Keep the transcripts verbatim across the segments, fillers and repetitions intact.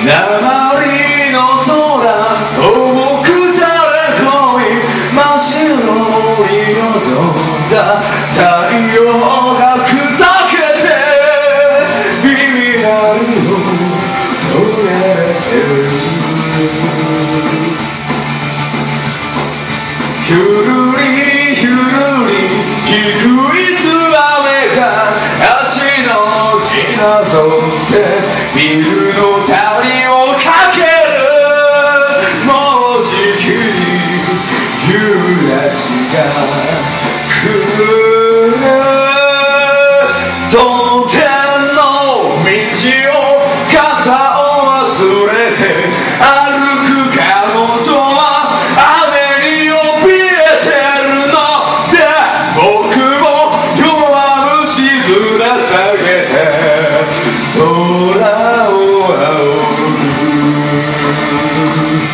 鉛の空重く垂れ込み真っ白に踊った太陽が砕けて耳鳴りを止めてるひゅるりひゅるり低いツバメがあちのちなぞってビルの谷をかけるもうじきに夕足が来る当店の道を傘を忘れて歩く彼女は雨に怯えてるので僕も弱虫ぶら下げて空を仰ぐ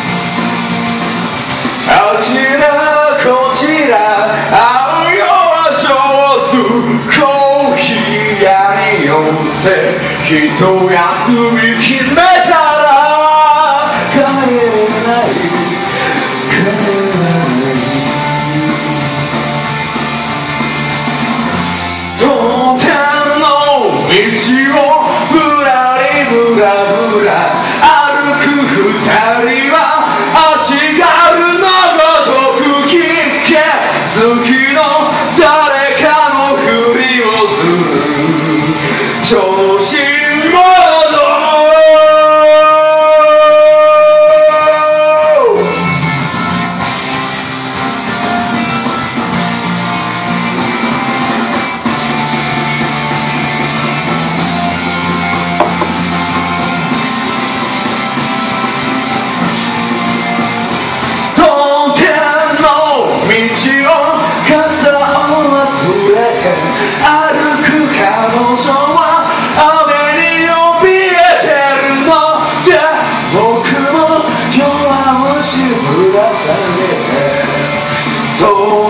あちらこちら会うよは上手コーヒー屋によって一休み決めたら帰れない帰れない当店の道をぶらりぶらぶら歩く二人は足があるのごとくきけ月の誰かのふりをする調子者そう